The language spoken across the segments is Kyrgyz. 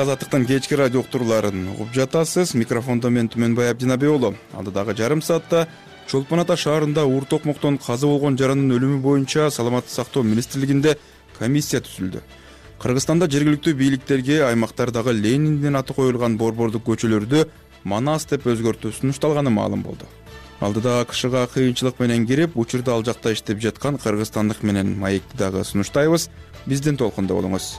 Азаттыктын кечки радио уктурууларын угуп жатасыз. Микрофондо мен Түмөнбай Абдинабек уулу. Алдыдагы жарым саатта Чолпон Ата шаарында уур токмоктон каза болгон жарандын өлүмү боюнча Саламаттык сактоо министрлигинде комиссия түзүлдү. Кыргызстанда жергиликтүү бийликтерге аймактардагы Лениндин аты коюлган борбордук көчөлөрдү Манас деп өзгөртүү сунушталганы маалым болду. Алдыда АКШга кыйынчылык менен кирип, учурда ал жакта иштеп жаткан кыргызстандык менен маекти дагы сунуштайбыз. Биздин толкунда болуңуз.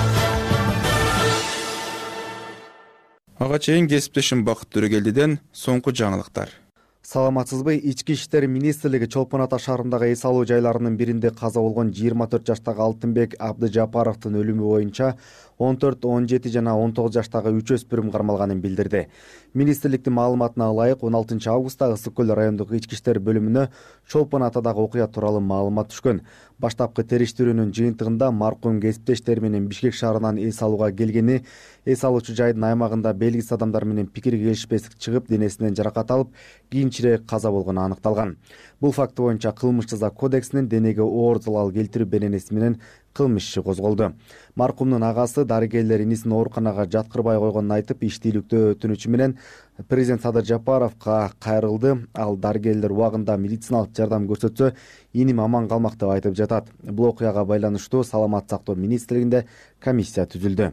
Ага чейин кесиптешим Бакыт Төрөгелдиден соңку жаңылыктар. Саламатсызбы? Ички иштер министрлиги Чолпон Ата шаарындагы эс алуу жайларынын биринде каза болгон 24 жаштагы Алтынбек Абдыжапаровдун өлүмү боюнча 14, 17 жана 19 жаштагы 3 өспүрүм кармалганын билдирди. Министрликтин маалыматына ылайык 16 августта Ысык көл райондук ички иштер бөлүмүнө Чолпон Атадагы окуя тууралуу маалымат түшкөн. Баштапкы териштирүүнүн жыйынтыгында маркум кесиптештери менен Бишкек шаарынан эс алууга келгени, эс алуучу жайдын аймагында белгисиз адамдар менен пикир келишпестик чыгып, денесинен жаракат алып, кийинчерээк каза болгону аныкталган. Бул факты боюнча кылмыш жаза кодексинин денеге оор залал келтирүү беренеси менен кылмыш иши козголду. Маркумдун агасы дарыгерлер инисин ооруканага жаткырбай койгонун айтып, иштийликтөө өтүнүчү менен президент Садыр Жапаровго кайрылды. Ал дарыгерлер убагында медициналык жардам көрсөтсө, иним аман калмак деп айтып жатат. Бул окуяга байланыштуу Саламаттык сактоо министрлигинде комиссия түзүлдү.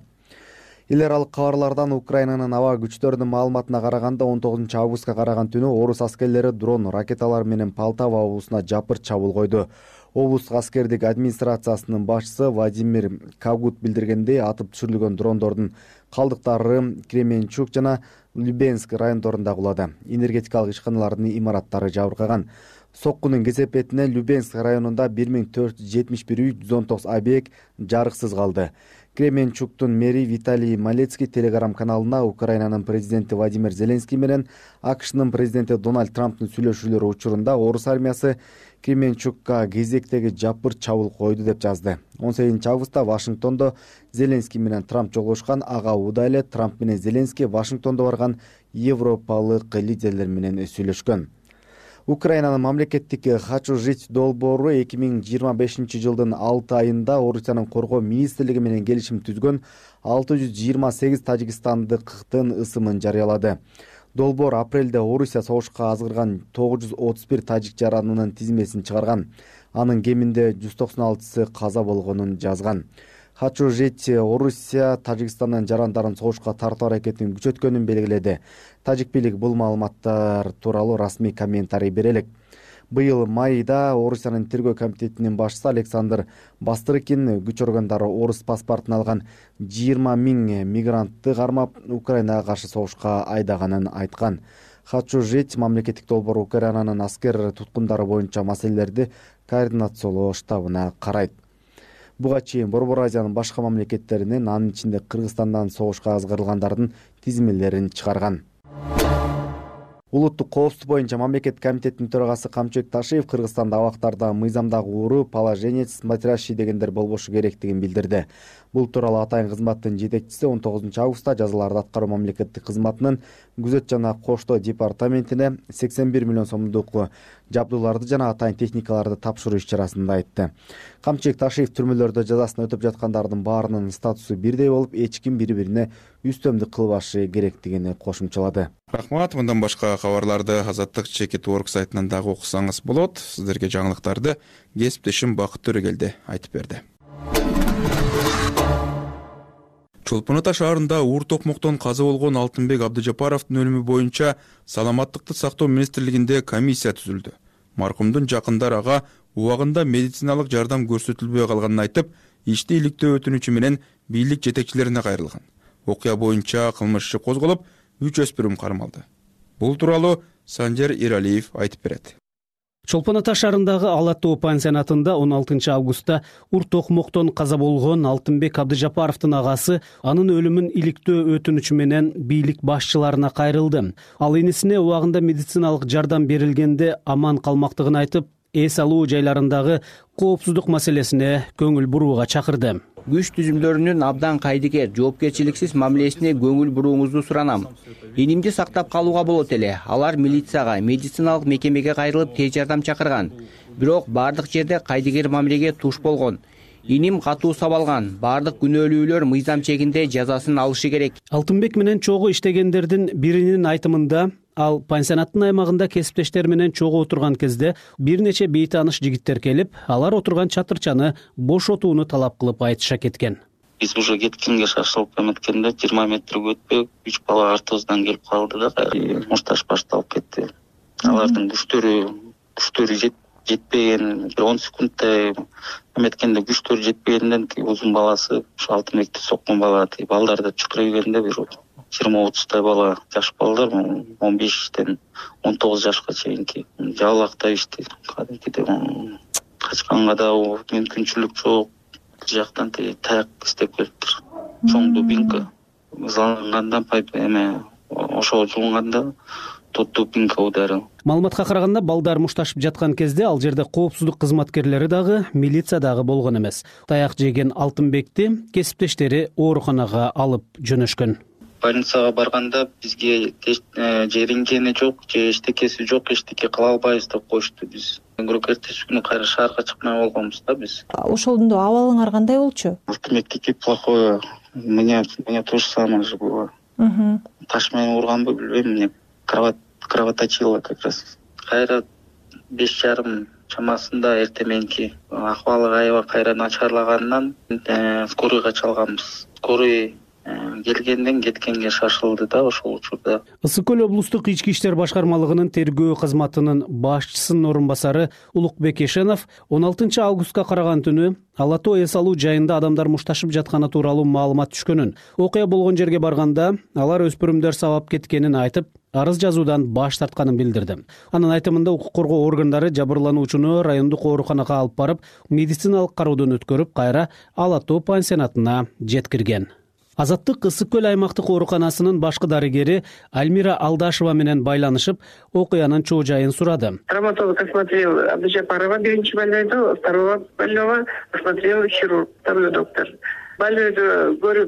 Эл аралык кабарлардан Украинанын аба күчтөрүнүн маалыматына караганда 19 августка караган түнү орус аскерлери дрон ракеталар менен Полтава облусуна жапыр чабуул койду. Облустук аскердик администрациясынын башчысы Владимир Кагут билдиргендей, атып түшүрүлгөн дрондордун калдыктары Кременчук жана Любенск райондорунда кулады. Энергетикалык ишканалардын имараттары жабыркаган. Соккунун кесепетинен Любенск районунда 1471 үй, 119 объект жарыксыз калды. Кременчуктун мэри Виталий Малецкий телеграм каналына Украинанын президенти Владимир Зеленский менен АКШнын президенти Дональд Трамптын сүйлөшүүлөрү учурунда орус армиясы Кременчукка кезектеги жапыр чабуул койду деп жазды. 18 августта Вашингтондо Зеленский менен Трамп жолугушкан. Ага учурда эле Трамп менен Зеленский Вашингтондо барган европалык лидерлер менен сүйлөшкөн. Украинанын мамлекеттик «Хочу жить» долбоору 2025 жылдын 6 айында Орусиянын коргоо министрлиги менен келишим түзгөн 628 тажикстандыктын ысымын жарыялады. Долбоор апрелде Орусия согушка азгырган 931 тажик жаранынын тизмесин чыгарган. Анын кеминде 196сы каза болгонун жазган. «Хочу жить» Орусия Тажикстандын жарандарын согушка тартуу аракетин күчөткөнүн белгиледи. Тажик бийлик бул маалыматтар тууралуу расмий комментарий бере элек. Быйыл майда Орусиянын тергөө комитетинин башчысы Александр Бастрыкин күч органдары орус паспортун алган 20 000 мигрантты кармап, Украинага каршы согушка айдаганын айткан. «Хочу жить» мамлекеттик долбоор Украинанын аскер туткундары боюнча маселелерди координациялоо штабына карайт. Буга чейин Борбор Азиянын башка мамлекеттеринен, анын ичинде Кыргызстандан согушка азгырылгандардын тизмелерин чыгарган. Улуттук коопсуздук боюнча мамлекет комитетинин төрагасы Камчыбек Ташиев Кыргызстанда абактарда мыйзамдагы ууру, положенец, смотрящий дегендер болбошу керектигин билдирди. Бул тууралуу атайын кызматтын жетекчиси 19 августта жазаларды аткаруу мамлекеттик кызматынын күзөт жана коштоо департаментине 81 миллион сомдук жабдууларды жана атайын техникаларды тапшыруу иш-чарасында айтты. Камчыбек Ташиев түрмөлөрдө жазасын өтөп жаткандардын баарынын статусу бирдей болуп, эч ким бири-бирине үстөмдүк кылбашы керектигин кошумчалады. Рахмат. Мындан башка кабарларды Азаттык Чекит.org сайтынан дагы окусаңыз болот. Сиздерге жаңылыктарды кесиптешим Бакыт Төрөгелди айтып берди. Чолпон Ата шаарында уур токмоктон каза болгон Алтынбек Абдыжапаровдун өлүмү боюнча Саламаттыкты сактоо министрлигинде комиссия түзүлдү. Маркумдун жакындары ага убагында медициналык жардам көрсөтүлбөй калганын айтып, иштийликтөө өтүнүчү менен бийлик жетекчилерине кайрылган. Окуя боюнча кылмыш иши козголуп, 3 өспүрүм кармалды. Бул тууралуу Санжар Иралиев айтып берет. Чолпон Ата шаарындагы Ал аттуу пансионатында 16 августта уур токмоктон каза болгон Алтынбек Абдыжапаровдун агасы анын өлүмүн иликтөө өтүнүчү менен бийлик башчыларына кайрылды. Ал инисине убагында медициналык жардам берилгенде аман калмактыгын айтып, эс алуу жайларындагы коопсуздук маселесине көңүл бурууга чакырды. Күч түзүмдөрүнүн абдан кайдыгер, жоопкерчиликсиз мамилесине көңүл бурууңузду суранам. Инимди сактап калууга болот эле. Алар милицияга, медициналык мекемеге кайрылып тез жардам чакырган. Бирок бардык жерде кайдыгер мамилеге туш болгон. Иним катуу сабалган, бардык күнөөлүүлөр мыйзам чегинде жазасын алышы керек. Алтынбек менен чогуу иштегендердин биринин айтымында ал пансионаттын аймагында кесиптештер менен чогуу отурган кезде бир нече бейтааныш жигиттер келип, алар отурган чатырчаны бошотууну талап кылып айтыша кеткен. Биз уже кеткенге шашылып эметкенде 20 метрге өтпөй 3 бала артыбыздан келип калды да, мушташ башталып кетти. Алардын күчтөрү жетпеген, 10 секундтай эметкенде күчтөрү жетпегенден узун баласы ушу Алтынбекти соккон бала, балдарды чукура бир 20-30 бала, жаш балдар 15-тен 19 жашка чейинки жабылактай ишти. Кадимкидей качканга да мүмкүнчүлүк жок. Бир жактан таяк издеп келиптир. Чоң дубинка залынгандан ошого жулунганда дубинка удары. Маалыматка караганда, балдар мушташып жаткан кезде ал жерде коопсуздук кызматкерлери дагы, милиция дагы болгон эмес. Таяк жеген Алтынбекти кесиптештери ооруканага алып жөнөшкөн. Больницага барганда бизге же рингени жок, же эчтекеси жок, эчтеке кыла албайбыз деп коюшту. Биз эртеси күнү кайра шаарга чыкмай болгонбуз да биз. Ошондо абалыңар кандай болчу? Алтынбектики плохое. Меня то же самое же было. Таш менен урганбы билбейм, мне кровоточило как раз. Кайра 5:30 чамасында эртеменки акыбалы аябай кайра начарлагандан скорыйга чалганбыз. Скорый келгенден кеткенге шашылды да ошол учурда. Ысык Көл облустук ички иштер башкармалыгынын тергөө кызматынын башчысынын орун басары Улукбек Эшенов 16 августка караган түнү Ала Тоо эс алуу жайында адамдар мушташып жатканы тууралуу маалымат түшкөнүн, окуя болгон жерге барганда алар өспүрүмдөр сабап кеткенин айтып, арыз жазуудан баш тартканын билдирди. Анын айтымында укук коргоо органдары жабырлануучуну райондук ооруканага алып барып, медициналык кароодон өткөрүп, кайра Ала Тоо пансионатына жеткирген. Азаттык Ысык Көл аймактык ооруканасынын башкы дарыгери Альмира Алдашева менен байланышып, окуянын чоо жайын сурады. Травматолог осмотрел Абдыжапарова, биринчи больнойду, второго больного осмотрел хирург, второй доктор. Больнойду көрүп,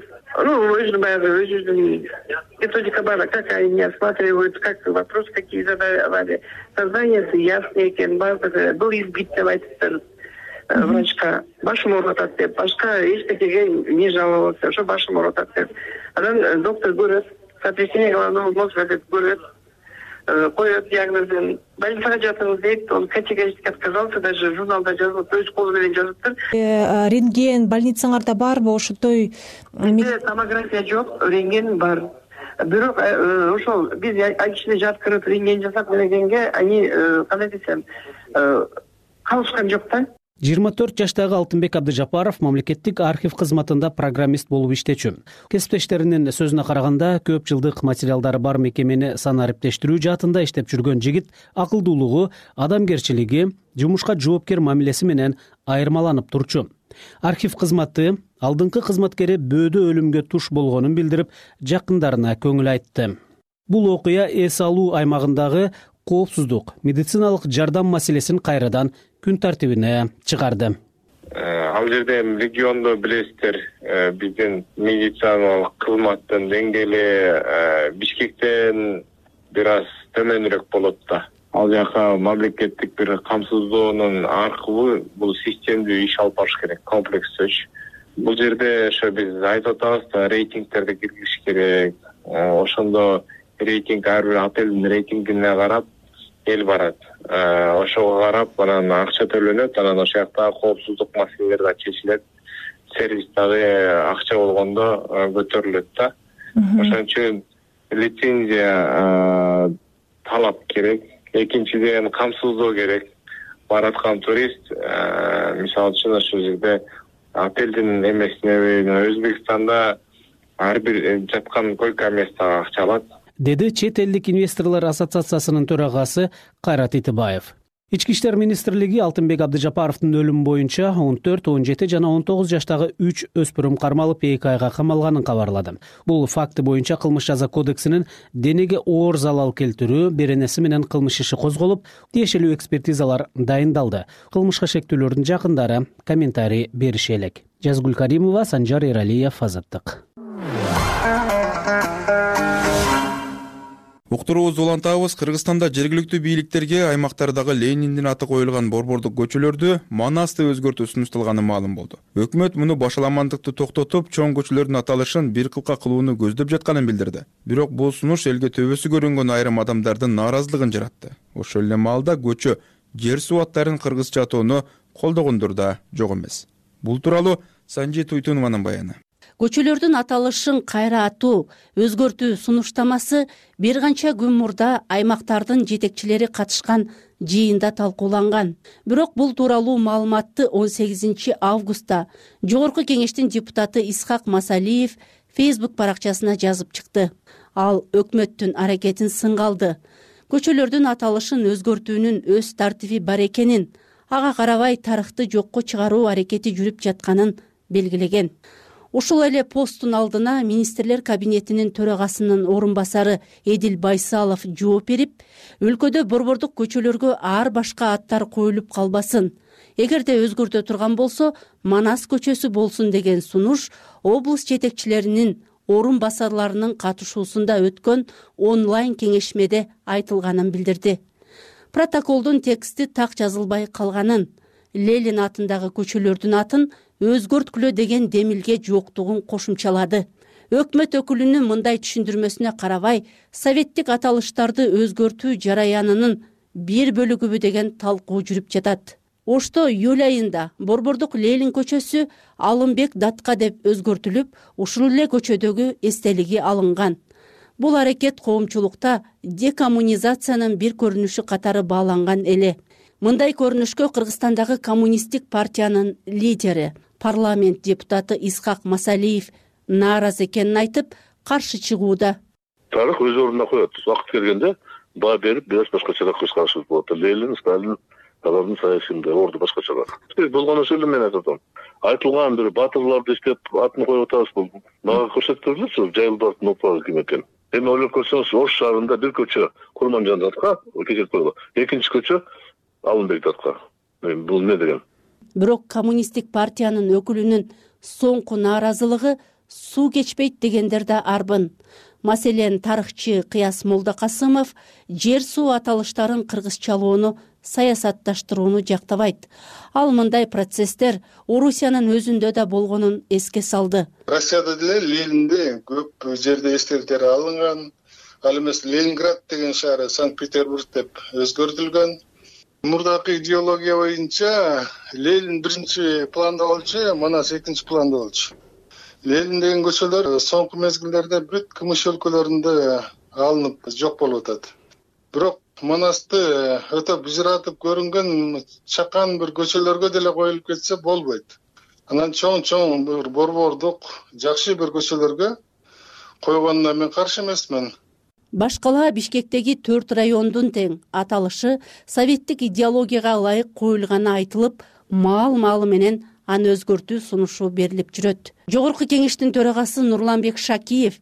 өзүнүн методика бар, как они осматривают, как вопрос какие задавали. Сознание ясный экен, бардыгы был избит деп айтыптыр. Врачка башым оорутат деп, башка эчтекеге не жаловался, ошо башым оорутат деп. Анан доктор көрөт, сотрясение головного мозга деп көрөт, коет диагнозун. Больницага жатыңыз дейт, он категорически отказался, даже журналда жазылып, өз колу менен жазыптыр. Рентген больницаңарда барбы ошондой? Томография жок, рентген бар. Бирок ошол биз ичине жаткырып рентген жасап келгенге они кандай десем калышкан жок да. 24 жаштагы Алтынбек Абдыжапаров мамлекеттик архив кызматында программист болуп иштечү. Кесиптештеринин сөзүнө караганда, көп жылдык материалдары бар мекемени санариптештирүү жаатында иштеп жүргөн жигит акылдуулугу, адамгерчилиги, жумушка жоопкер мамилеси менен айырмаланып турчу. Архив кызматы алдыңкы кызматкери бөөдө өлүмгө туш болгонун билдирип, жакындарына көңүл айтты. Бул окуя эс алуу аймагындагы коопсуздук, медициналык жардам маселесин кайрадан күн тартибине чыгарды. Ал жерде региондо билесиздер, биздин медициналык кызматтын деңгээли Бишкектен бир аз төмөнүрөөк болот да. Ал жака мамлекеттик бир камсыздоонун аркылуу бул системдүү иш алып барыш керек, комплекстүү иш. Бул жерде ошо биз айтып атабыз да, рейтингтерди киргизиш керек. Ошондо рейтинг, ар бир отелдин рейтингине карап эл барат. Ошого карап, анан акча төлөнөт, анан ошол жакта коопсуздук маселелери да чечилет. Сервис дагы акча болгондо көтөрүлөт да. Ошон үчүн лицензия талап керек. Экинчиден камсыздоо керек. Бараткан турист, мисалы үчүн ошол жерде отелдин эмесине Өзбекстанда ар бир жаткан койка местага акча алат, деди чет элдик инвесторлор ассоциациясынын төрагасы Кайрат Итибаев. Ички иштер министрлиги Алтынбек Абдыжапаровдун өлүмү боюнча 14, 17 жана 19 жаштагы 3 өспүрүм кармалып 2 айга камалганын кабарлады. Бул факты боюнча кылмыш жаза кодексинин денеге оор залал келтирүү беренеси менен кылмыш иши козголуп, тиешелүү экспертизалар дайындалды. Кылмышка шектүүлөрдүн жакындары комментарий бериши элек. Жазгүл Каримова, Санжар Эралиев, Азаттык. Уктуруубузду улантабыз. Кыргызстанда жергиликтүү бийликтерге аймактардагы Лениндин аты коюлган борбордук көчөлөрдү манасты өзгөртүү сунушталганы маалым болду. Өкмөт муну башаламандыкты токтотуп, чоң көчөлөрдүн аталышын бир кылка кылууну көздөп жатканын билдирди. Бирок бул сунуш элге төбөсү көрүнгөн айрым адамдардын нааразылыгын жаратты. Ошол эле маалда көчө жер суу аттарын кыргызча атоону колдогондор да жок эмес. Бул тууралуу Санжи Туйтунованын баяны. Көчөлөрдүн аталышын кайра атуу, өзгөртүү сунуштамасы бир канча күн мурда аймактардын жетекчилери катышкан жыйында талкууланган. Бирок бул тууралуу маалыматты 18 августта Жогорку кеңештин депутаты Исхак Масалиев Facebook баракчасына жазып чыкты. Ал өкмөттүн аракетин сынга алды. Көчөлөрдүн аталышын өзгөртүүнүн өз тартиби бар экенин, ага карабай тарыхты жокко чыгаруу аракети жүрүп жатканын белгилеген. Ушул эле посттун алдына министрлер кабинетинин төрагасынын орун басары Эдил Байсалов жооп берип, өлкөдө борбордук көчөлөргө ар башка аттар коюлуп калбасын. Эгерде өзгөртө турган болсо, Манас көчөсү болсун деген сунуш облус жетекчилеринин орун басарларынын катышуусунда өткөн онлайн кеңешмеде айтылганын билдирди. Протоколдун тексти так жазылбай калганын, Ленин атындагы көчөлөрдүн атын өзгөрткүлө деген демилге жоктугун кошумчалады. Өкмөт өкүлүнүн мындай түшүндүрмөсүнө карабай, советтик аталыштарды өзгөртүү жараянынын бир бөлүгүбү деген талкуу жүрүп жатат. Ошто июль айында борбордук Ленин көчөсү Алымбек Датка деп өзгөртүлүп, ушул эле көчөдөгү эстелиги алынган. Бул аракет коомчулукта декоммунизациянын бир көрүнүшү катары бааланган эле. Мындай көрүнүшкө Кыргызстандагы коммунисттик партиянын лидери, парламент депутаты Исхак Масалиев нааразы экенин айтып, каршы чыгууда. Тарых өз ордуна коет. Убакыт келгенде баа берип, бирок башкачараак кылышканыбыз болот. Ленин, Сталин, алардын саясийинде орду башкачараак. Болгон сөзү мен айтам. Айтылган бир батырларды иштеп атын коюп атабыз, бул мага көрсөтүп берилчү, жайылдардын опалы ким экен. Эми ойлоп көрсөңүз, Ош шаарында бир көчө Курманжан Датка, кечирип койгон. Экинчи көчө Алымбек Датка. Бул эмне деген? Бирок коммунисттик партиянын өкүлүнүн соңку нааразылыгы суу кечпейт дегендер да арбын. Маселен, тарыхчы Кыяс Молдокасымов жер суу аталыштарын кыргызчалоону саясатташтырууну жактабайт. Ал мындай процесстер Орусиянын өзүндө да болгонун эске салды. Россияда деле Ленинде көп жерде эстеликтер алынган. Ал эмес Ленинград деген шаар Санкт-Петербург деп өзгөртүлгөн. Мурдакы идеология боюнча Ленин биринчи планда болчу, Манас экинчи планда болчу. Ленин деген көчөлөр соңку мезгилдерде бүт КМШ өлкөлөрүндө алынып жок болуп атат. Бирок Манасты өтө бужуратып көрүнгөн чакан бир көчөлөргө деле коюлуп кетсе болбойт. Анан чоң бир борбордук жакшы бир көчөлөргө койгонуна мен каршы эмесмин. Башкала Бишкектеги 4 райондун тең аталышы советтик идеологияга ылайык коюлганы айтылып, маал-маалы менен аны өзгөртүү сунушу берилип жүрөт. Жогорку кеңештин төрагасы Нурланбек Шакиев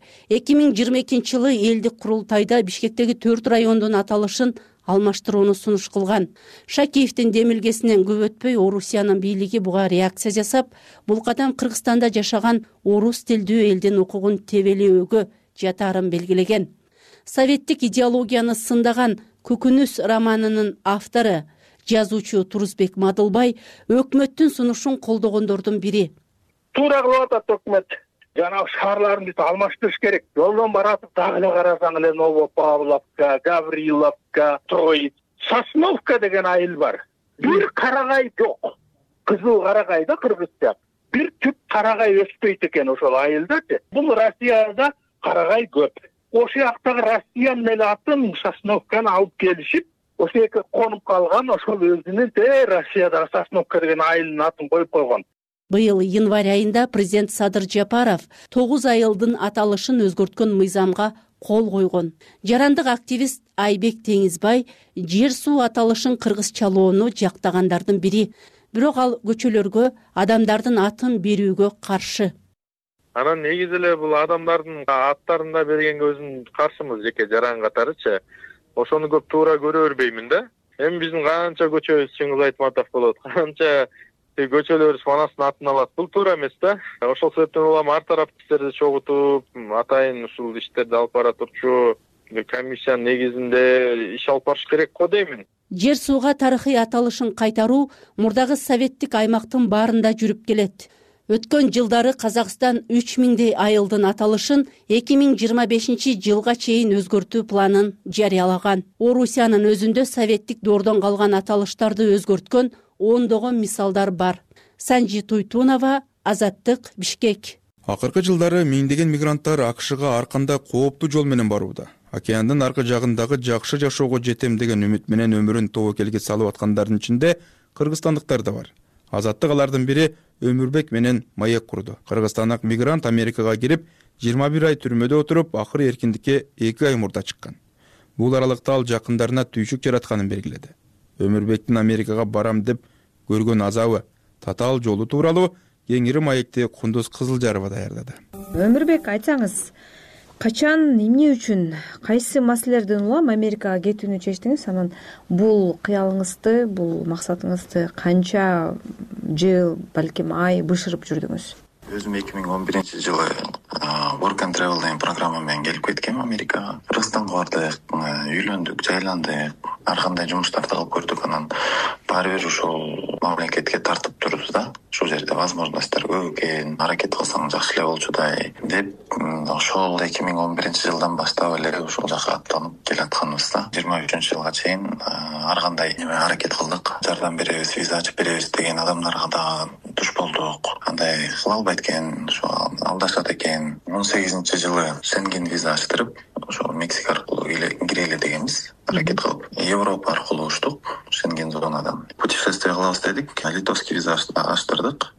2022 жылы элдик курултайда Бишкектеги 4 райондун аталышын алмаштырууну сунуш кылган. Шакиевдин демилгесинен көп өтпөй Орусиянын бийлиги буга реакция жасап, бул кадам Кыргызстанда жашаган орус тилдүү элдин укугун тебелөөгө жатаарын белгилеген. Советтик идеологияны сындаган Көкүнүс романынын автору, жазуучу Турузбек Мадылбай өкмөттүн сунушун колдогондордун бири. Туура кылып атат өкмөт. Жанагы шаарларын бүт алмаштырыш керек. Жолдон баратып дагы эле карасаң эле Новопавловка, Гавриловка, Троиц, Сосновка деген айыл бар. Бир карагай жок. Кызыл карагай да кыргызча. Бир түп карагай өспөйт экен ошол айылдачы. Бул Россияда карагай көп. Ошол жактагы Россия менен атын Сосновканы алып келишип, ошол жерге конуп калган, ошол өзүнүн Россиядагы Сосновка деген айылдын атын коюп койгон. Быйыл январь айында президент Садыр Жапаров 9 айылдын аталышын өзгөрткөн мыйзамга кол койгон. Жарандык активист Айбек Теңизбай жер суу аталышын кыргызчалоону жактагандардын бири. Бирок ал көчөлөргө адамдардын атын берүүгө каршы. Анан негизи эле бул адамдардын аттарын да бергенге өзүм каршымыз, жеке жаран катарычы. Ошону көп туура көрө бербеймин да. Эми биздин канча көчөбүз Чыңгыз Айтматов болот, канча көчөлөрүбүз Манастын атын алат. Бул туура эмес да. Ошол себептен улам ар тараптуу иштерди чогултуп, атайын ушул иштерди алып бара турчу комиссиянын негизинде иш алып барыш керек го деймин. Жер сууга тарыхый аталышын кайтаруу мурдагы советтик аймактын баарында жүрүп келет. Өткөн жылдары Казакстан 3000дей айылдын аталышын 2025 жылга чейин өзгөртүү планын жарыялаган. Орусиянын өзүндө советтик доордон калган аталыштарды өзгөрткөн ондогон мисалдар бар. Санжи Туйтунова, Азаттык, Бишкек. Акыркы жылдары миңдеген мигранттар АКШга ар кандай кооптуу жол менен барууда. Океандын аркы жагындагы жакшы жашоого жетем деген үмүт менен өмүрүн тобокелге салып аткандардын ичинде кыргызстандыктар да бар. Азаттык алардын бири Өмүрбек менен маек курду. Кыргызстандык мигрант Америкага кирип, 21 ай түрмөдө отуруп, акыры эркиндикке 2 ай мурда чыккан. Бул аралыкта ал жакындарына түйшүк жаратканын белгиледи. Өмүрбектин Америкага барам деп көргөн азабы, татаал жолу тууралуу кеңири маекти Кундуз Кызылжарова даярдады. Өмүрбек, айтсаңыз, качан, эмне үчүн, кайсы маселелерден улам Америкага кетүүнү чечтиңиз? Анан бул кыялыңызды, бул максатыңызды канча жыл, балким ай бышырып жүрдүңүз? Өзүм 2011 жылы Work and Travel деген программа менен келип кеткем Америкага. Кыргызстанга бардык, үйлөндүк, жайландык, ар кандай жумуштарды кылып көрдүк. Анан баары бир ушул мамлекетке тартып турбуз да. Ушул жерде возможностьтор көп экен, аракет кылсаң жакшы эле болчудай деп, ошол 2011 жылдан баштап эле ушул жака аттанып келатканбыз да. 23 жылга чейин ар кандай аракет кылдык. Жардам беребиз, виза ачып беребиз деген адамдарга да туш болдук. Андай кыла албайт экен, ошо алдашат экен. 18 жылы Шенген виза ачтырып, ошо Мексика аркылуу кирели дегенбиз. Аракет кылып, Европа аркылуу учтук, Шенген зонадан. Путешествие кылабыз дедик, литовский виза ачтырдык.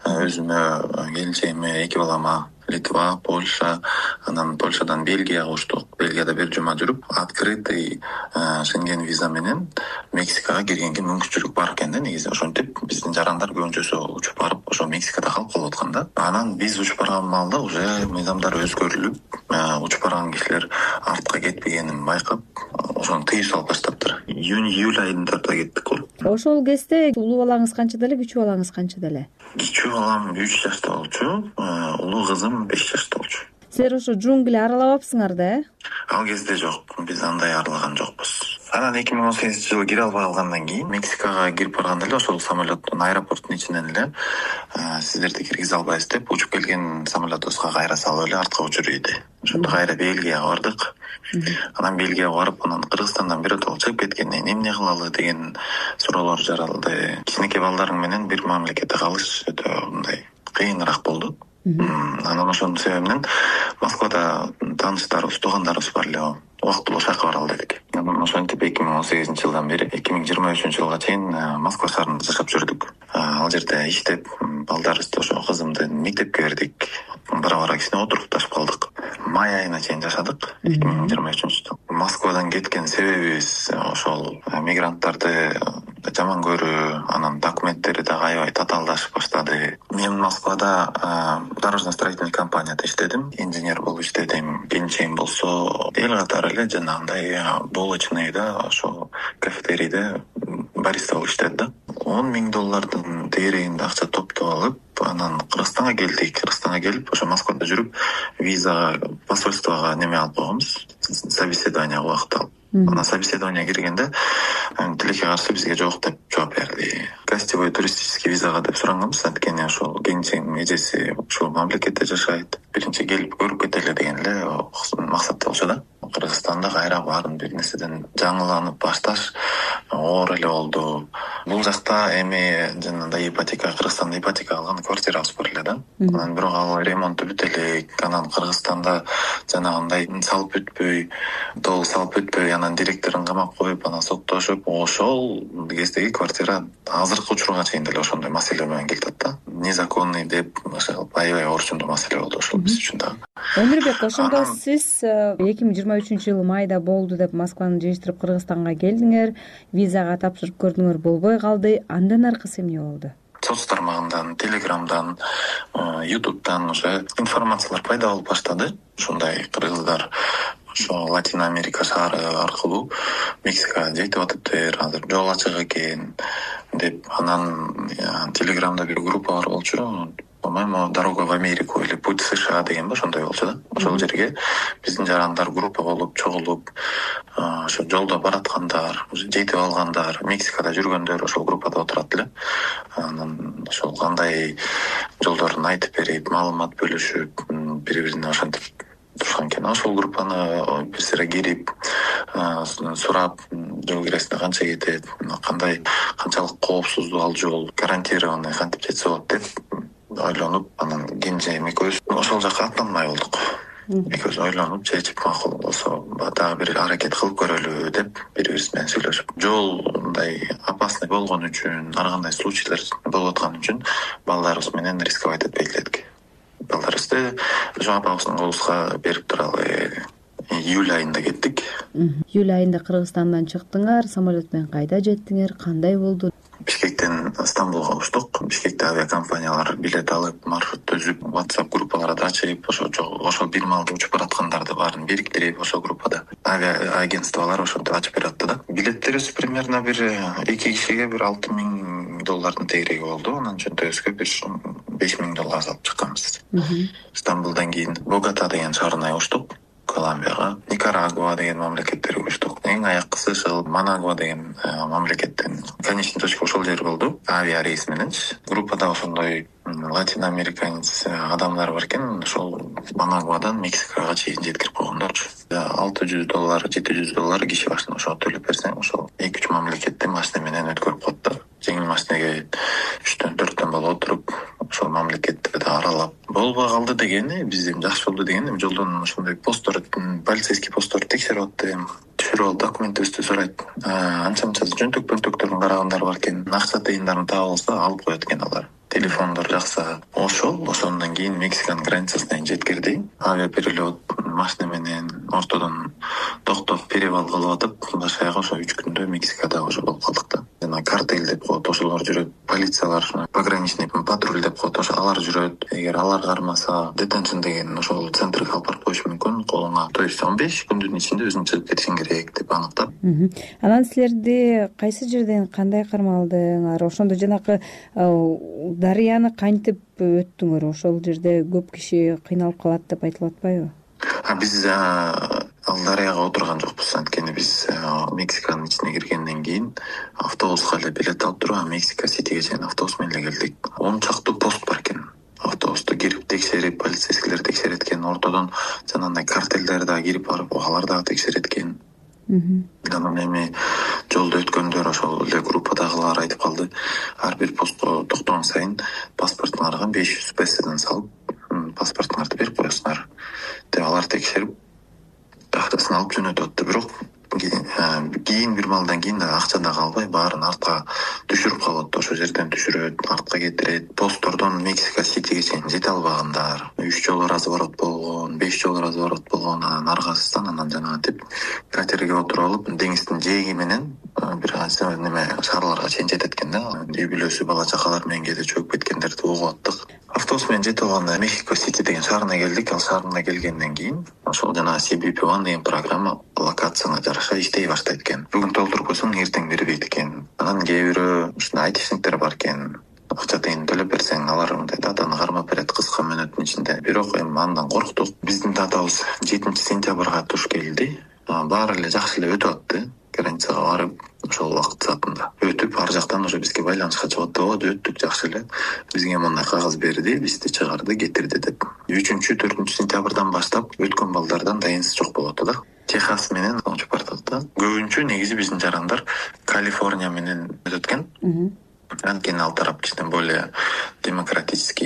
Өзүмө, келинчегиме, 2 балама Литва, Польша, анан Польшадан Бельгияга учтук. Бельгияда бир жума жүрүп, открытый Шенген виза менен Мексикага киргенге мүмкүнчүлүк бар экен да негизи. Ошентип биздин жарандар көбүнчөсү учуп барып, ошо Мексикада калып калып аткан да. Анан биз учуп барган маалда уже мыйзамдар өзгөрүлүп, учуп барган кишилер артка кетпегенин байкап, ошону тыюу салып баштаптыр. Июнь-июль айындарда кеттик го. Ошол кезде улуу балаңыз канчада эле, кичүү балаңыз канчада эле? Кичүү балам 3 жашта болчу, улуу кызым 5 жашта болчу. Силер ошо джунгли аралабапсыңар да, Ал кезде жок, биз андай аралаган жокпуз. Анан 2018 жылы кире албай калгандан кийин Мексикага кирип барганда эле ошол самолеттун аэропорттун ичинен эле сиздерди киргизе албайбыз деп учуп келген самолетубузга кайра салып эле артка учуруп ийди. Ошондо кайра Бельгияга бардык. Анан Бельгияга барып, анан Кыргызстандан биротоло чыгып кеткенден эмне кылалы деген суроолор жаралды. Кичинекей балдарың менен бир мамлекетте калыш өтө мындай кыйыныраак болду. Анан ошонун себебинен Москвада тааныштарыбыз, туугандарыбыз бар эле. Убактылуу жака баралы дедик. Анан ошентип 2018 жылдан бери 2023 жылга чейин Москва шаарында жашап жүрдүк. Ал жерде иштеп, балдарыбызды, ошо кызымды мектепке бердик. Бара-бара кичине отурукташып калдык. Май айына чейин жашадык 2023 жыл. Москвадан кеткен себебибиз ошол мигранттарды жаман көрүү, анан документтери да аябай татаалдашып баштады. Мен Москвада дорожно-строительный компанияда иштедим, инженер болуп иштедим. Келинчегим болсо эл катары эле жанагындай булочныйда, ошо кафетерийде бариста болуп иштеди да. $10,000 дээрегинде акча топтоп алып, анан Кыргызстанга келдик. Кыргызстанга келип, ошо Москвада жүрүп, визага, посольствого неме алып койгонбуз. Собеседование убакыт алып. Анан собеседование киргенде тилекке каршы бизге жок деп жооп берди. Гостевой туристический визага деп суранганбыз. Анткени ошол келинчегимдин эжеси ушул мамлекетте жашайт. Биринчи келип көрүп кетели деген эле максатта болчу да. Кыргызстанда кайра баарын бир нерседен жаңыланып башташ оор эле болду. Бул жакта эми жанагындай ипотека, Кыргызстанда ипотека алган квартирабыз бар эле да. Анан бирок ал ремонту бүт элек. Анан Кыргызстанда жанагындай салып бүтпөй, долг салып бүтпөй, анан директорун камап коюп, анан соттошуп, ошол кездеги квартира азыркы учурга чейин деле ошондой маселе менен келатат да. Незаконный деп, ошол аябай орчундуу маселе болду ошол биз үчүн да. Өмүрбек, ошондо сиз 2023 жылы майда болду деп Москваны жыйыштырып Кыргызстанга келдиңер, визага тапшырып көрдүңөр, болбой калды. Андан аркысы эмне болду? Соц тармагынан, Телеграмдан, Ютубтан уже информациялар пайда болуп баштады. Ушундай кыргыздар ошо Латин Америка шаары аркылуу Мексикага жетип атыптыр, азыр жол ачык экен деп. Анан Телеграмда бир группа бар болчу. по-моему, «Дорога в Америку» или «Путь в США» деген ба, ошондой болчу да. Ошол жерге биздин жарандар группа болуп чогулуп, ошо жолдо бараткандар, жетип алгандар, Мексикада жүргөндөр ошол группада отурат эле. Анан ошол кандай жолдорун айтып берип, маалымат бөлүшүп, бири-бирине ошентип турушкан экен. Ошол группаны бир сыйра кирип, сурап, жол киресине канча кетет, канчалык коопсуз ал жол, гарантированный кантип жетсе болот деп ойлонуп, анан Кенже экөөбүз ошол жака аттанмай болдук. Экөөбүз ойлонуп, чечип, макул болсо дагы бир аракет кылып көрөлү деп бири-бирибиз менен сүйлөшүп, жол мындай опасный болгон үчүн, ар кандай случайлар болуп аткан үчүн балдарыбыз менен рисковать этпей элек. Балдарыбызды Жапабыздын колубузга берип туралы июль айында кеттик. Июль айында Кыргызстандан чыктыңар, самолет менен кайда жеттиңер, кандай болду? Бишкектен Стамбулга учтук. Бишкекте авиакомпаниялар билет алып, маршрут түзүп, WhatsApp группаларды ачып, ошол бир маалда учуп бараткандарды баарын бириктирип, ошол группада авиа-агентстволор ошентип ачып бератты да. Билеттерибиз примерно бир 2 кишиге бир $6,000 тегереги болду. Анан чөнтөбүзгө бир $5,000 алып чыкканбыз. Стамбулдан кийин Богота деген шаарына учтук. Колумбияга, Никарагуа деген мамлекеттерге учтук. Эң аяккысы ошол Манагуа деген мамлекеттен конечный точка ошол жер болду. Авиа рейс мененчи. Группада ошондой латин американец адамдар бар экен. Ошол Манагуадан Мексикага чейин жеткирип койгондорчу. $600, $700 киши башына ошо төлөп берсең, ошол 2-3 мамлекетте машина менен өткөрүп коет да. Жеңил машинеге 3-4 болуп отуруп, ошол мамлекетти да аралап болбой калды дегени, бизден жакшы болду дегени, жолдон ошондой посттор, полицейский посттор текшерип атты, түшүрүп алып документибизди сурайт. Анча-мынча жөнтөк-пөнтөктөрүн карагандар бар экен. Акча тыйындарын таап алса алып коет экен алар. Телефондор жакса. Ошондон кийин Мексиканын границасына жеткирди. Авиаперелет машина менен ортодон токтоп перевал кылып атып, башаяга ошо 3 күндө Мексикада уже болуп калдык да. Жана картель деп коет, ошолор жүрөт. Полициялар, пограничный патруль деп коет, ошо алар жүрөт. Эгер алар кармаса, детеншн деген ошол центрге алып барып коюшу мүмкүн, колуңа. То есть 15 күндүн ичинде өзүң чыгып кетишиң керек деп аныктап. Анан силерди кайсы жерден кандай кармалдыңар? Ошондо жанакы дарыяны кантип өттүңөр? Ошол жерде көп киши кыйналып калат деп айтылып атпайбы? Биз ал дарыяга отурган жокпуз. Анткени биз Мексиканын ичине киргенден кийин автобуска эле билет алып туруп, Мексика Ситиге чейин автобус менен эле келдик. 10 чакты пост бар экен. Автобусту кирип текшерип, полицейскийлер текшерет экен. Ортодон жанагындай картелдер да кирип барып, алар дагы текшерет экен. Анан эми жолдо өткөндөр ошол эле группадагылар айтып калды. Ар бир постко токтогон сайын паспортуңарга 500 песодон салып, паспортуңарды берип коесуңар деп алар текшерип, акчасын алып жөнөтүп атты. Бирок кийин бир маалдан кийин да акча да калбай, баарын артка түшүрүп калат. Ошол жерден түшүрөт, артка кетирет. Посттордон Мексика Ситиге чейин жете албагандар, 3 жолу разворот болгон, 5 жолу разворот болгон, анан аргасыздан анан жанагынтип катерге отуруп алып, деңиздин жээги менен бир шаарларга чейин жетет экен да. Үй бүлөсү, бала чакалар менен кээде чөгүп кеткендерди угуп аттык. Автобус менен жетип алганда Мехико Сити деген шаарына келдик. Ал шаарына келгенден кийин ошол жана CBP-1 деген программа локацияңа жараша иштей баштайт экен. Бүгүн толтуруп койсоң, эртең бербейт экен. Анан кээ бирөө ушундай айтишниктер бар экен. Акча тыйын төлөп берсең, алар мындай датаны кармап берет кыска мүнөттүн ичинде. Бирок эми андан корктук. Биздин датабыз 7-сентябрга туш келди. Баары эле жакшы эле өтүп атты. Границага барып, ошол убакыт саатында өтүп, ар жактан уже бизге байланышка чыгып атты. Өттүк жакшы эле. Бизге мындай кагаз берди, бизди чыгарды, кетирди деп. 3-4 сентябрдан баштап өткөн балдардан дайынсыз жок болот да. Техас менен учуп бардык да. Көбүнчө негизи биздин жарандар Калифорния менен өтөт экен. Анткени ал тарап кичине более демократический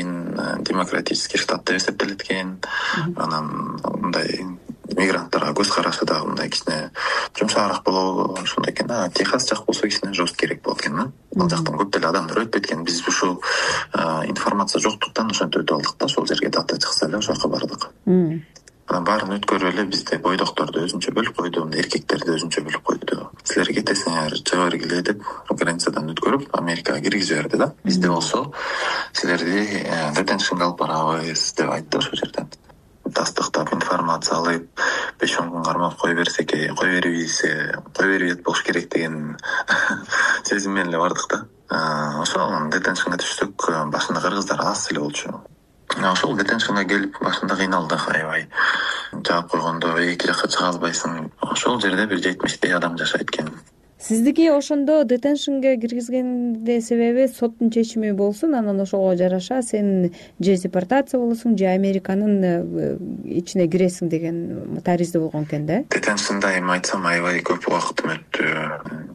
штат деп эсептелет экен. Анан мындай мигранттарга көз карашы дагы мындай кичине жумшаараак болобу, ошондой экен. Техас жак болсо кичине жесткерээк болот экен да. Ал жактан көп деле адамдар өтпөйт экен. Биз ушул информация жоктуктан ошентип өтүп алдык да. Ошол жерге дата чыкса эле ошол жака бардык. Баарын өткөрүп эле бизде бойдокторду өзүнчө бөлүп койду, эркектерди өзүнчө бөлүп койду. Силер кетесиңер, чыга бергиле деп границадан өткөрүп Америкага киргизип жиберди да. Бизде болсо силерди детеншнге алып барабыз деп айтты ошол жерден. Тастыктап информация алып, 5-10 күн кармап кой берсек, кой бербейт болуш керек деген сезим менен эле бардык да. Ошол детеншнга түшсөк, башында кыргыздар аз эле болчу. Ошол детеншнга келип башында кыйналдык аябай. Жаап койгондо эки жакка чыга албайсың. Ошол жерде бир 70 адам жашайт экен. Сиздики ошондо детеншнге киргизгенде себеби соттун чечими болсун, анан ошого жараша сен же депортация болосуң, же Американын ичине киресиң деген таризде болгон экен да. Детеншнда эми айтсам аябай көп убактым өттү.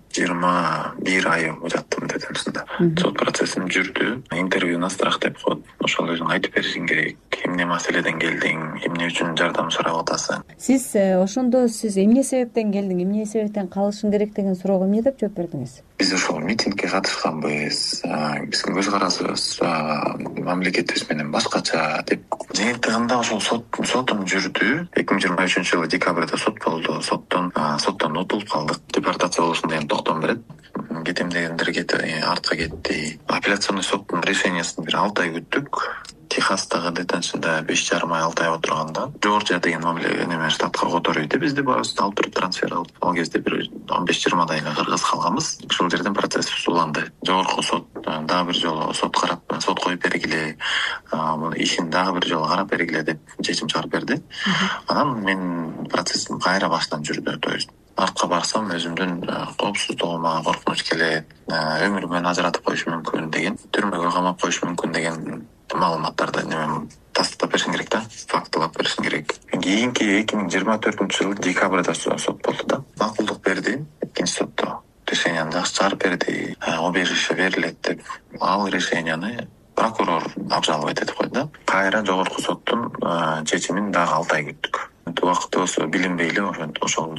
21 ай жаттым детеншнда. Сот процессим жүрдү. Интервью на страх деп коет. Ошол өзүң айтып беришиң керек. Эмне маселеден келдиң, эмне үчүн жардам сурап атасың. Сиз ошондо эмне себептен келдиң, эмне себептен калышың керек деген суроого эмне деп жооп бердиңиз? Биз ошол митингге катышканбыз. Биздин көз карасыбыз мамлекетибиз менен башкача деп. Жыйынтыгында ошол сотум жүрдү. 2023-жылы декабрда сот болду. Соттон утулуп калдык. Депортация болушун деген токтом берет. Кетем дегендер артка кетти. Апелляционный соттун решениясын бир 6 ай күттүк. Техастагы детеншнда 5,5 ай 6 ай отурганда Джорджия деген мамлекет штатка которуйду. Бизди баабызды алып туруп трансфер алып, ал кезде бир 15-20 айга кыргыз калганбыз. Ошол жерден процесс уланды. Жогорку сот дагы бир жолу сот коюп бергиле, муну ишин дагы бир жолу карап бергиле деп чечим чыгарып берди. Анан мен процессим кайра баштан жүрдү. То есть артка барсам өзүмдүн коопсуздугума коркунуч келет, өмүрү менен ажыратып коюшу мүмкүн деген, түрмөгө камап коюшу мүмкүн деген маалыматтарды тастап беришиң керек да, фактылап беришиң керек. Кийинки 2024-жылы декабрда сот болду да. Макулдук берди, экинчи сотто решенияны жакшы чыгарып берди. Убежище берилет деп. Ал решенияны прокурор обжаловать этип койду да. Кайра жогорку соттун чечимин дагы 6 ай күттүк. Убакытта болсо билинбейли ошол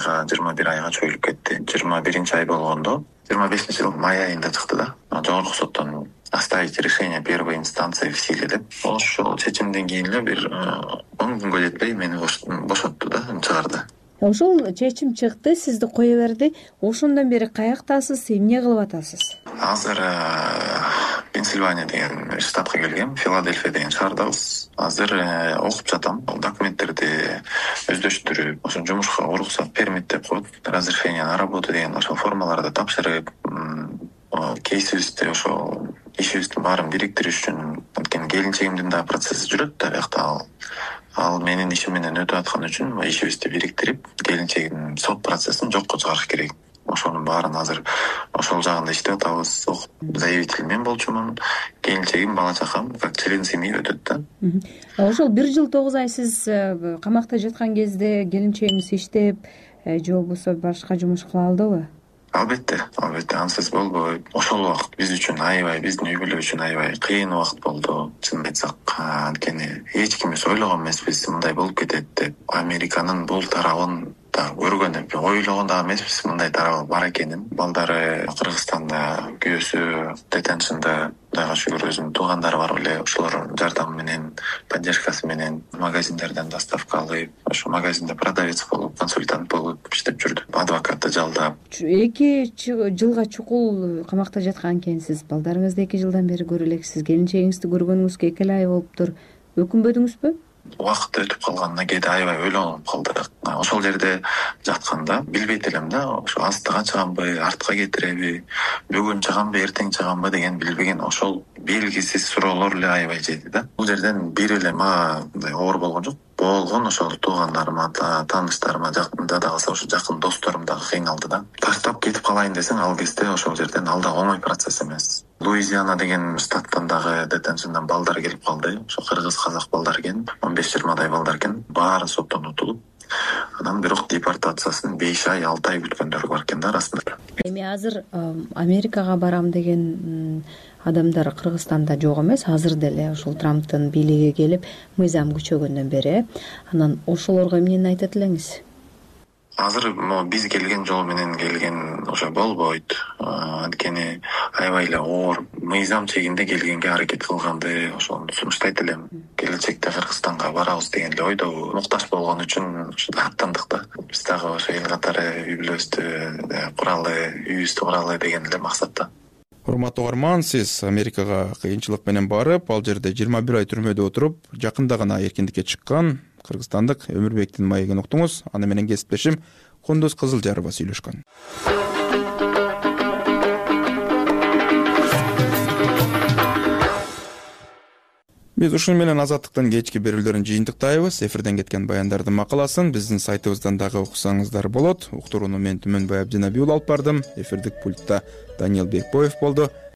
21 айга чөйүлүп кетти. 21 ай болгондо 25-жыл май айында чыкты да. Жогорку соттон оставить решение первой инстанции в силе деп. Ошол чечимден кийин эле бир 10 күнгө жетпей мени бошотту да, чыгарды. Ошол чечим чыкты, сизди кое берди. Ошондон бери каяктасыз, эмне кылып атасыз? Азыр Пенсильвания деген штатка келгем, Филадельфия деген шаардабыз. Азыр окуп жатам. Документтерди өздөштүрүп, ошо жумушка уруксат пермит деп коет, разрешение на работу деген ошол формаларды тапшырып, кейсибизди ошо ишибиздин баарын бириктириш үчүн, анткени келинчегимдин да процесси жүрөт да биякта. Ал менин ишим менен өтүп аткан үчүн ишибизди бириктирип, келинчегидин сот процессин жокко чыгарыш керек. Ошонун баарын азыр ошол жагында иштеп атабыз. Заявитель мен болчумун, келинчегим, бала чакам как член семьи өтөт да. Ошол 1 жыл 9 ай сиз камакта жаткан кезде келинчегиңиз иштеп, же болбосо башка жумуш кыла алдыбы? Албетте, ансыз болбойт. Ошол убакыт биз үчүн аябай, биздин үй бүлө үчүн аябай кыйын убакыт болду. Чынын айтсак, анткени эч кимибиз ойлогон эмеспиз мындай болуп кетет деп. Американын бул тарабын да көргөн, ойлогон да эмеспиз мындай тарабы бар экенин. Балдары Кыргызстанда, күйөөсү детеншнда, Кудайга шүгүр өзүнүн туугандары бар эле. Ошолор жардамы менен, поддержкасы менен магазиндерден доставка алып, ошо магазинде продавец болуп, консультант болуп иштеп жүрдү. Адвокатты жалдап. 2 жылга чукул камакта жаткан экенсиз. Балдарыңызды 2 жылдан бери көрө элексиз. Келинчегиңизди көргөнүңүзгө 2 ай болуптур. Өкүнбөдүңүзбү? Убакыт өтүп калганына кээде аябай ойлонуп калдык. Ошол жерде жатканда билбейт элем да, ошо астыга чыгамбы, артка кетиреби, бүгүн чыгамбы, эртең чыгамбы деген билбеген ошол белгисиз суроолор эле аябай жеди да. Бул жерден бир эле мага оор болгон жок. Болгон ошол туугандарыма, тааныштарыма, жакында да калса ошо жакын досторум дагы кыйналды да. Таштап кетип калайын десең, ал кезде ошол жерден ал да оңой процесс эмес. Луизиана деген штаттан дагы детеншндан балдар келип калды. Ошо кыргыз казак балдар экен, 15-20 балдар экен. Баары соттон утулуп, анан бирок депортациясын 5 ай, 6 ай күткөндөр бар экен да арасында. Эми азыр Америкага барам деген адамдар Кыргызстанда жок эмес. Азыр деле ошол Трамптын бийлиги келип, мыйзам күчөгөндөн бери. Анан ошолорго эмнени айтат элеңиз? Азыр биз келген жол менен келген ошо болбойт. Анткени аябай эле оор мыйзам чегинде келгенге аракет кылганды ошону сунуштайт элем. Келечекте Кыргызстанга барабыз деген эле ойдо муктаж болгон үчүн ушундай аттандык да. Биз дагы ошо эл катары үй бүлөбүздү куралы, үйүбүздү куралы деген эле максатта. Урматтуу угарман, сиз Америкага кыйынчылык менен барып, ал жерде 21 ай түрмөдө отуруп, жакында гана эркиндикке чыккан кыргызстандык Өмүрбектин маегин уктуңуз. Аны менен кесиптешим Кундуз Кызылжарова сүйлөшкөн. Биз ушуну менен Азаттыктын кечки берүүлөрүн жыйынтыктайбыз. Эфирден кеткен баяндардын макаласын биздин сайтыбыздан дагы уксаңыздар болот. Уктурууну мен Түмөнбай Абдинабиулов алып бардым. Эфирдик пультта Даниил Бекбоев болду.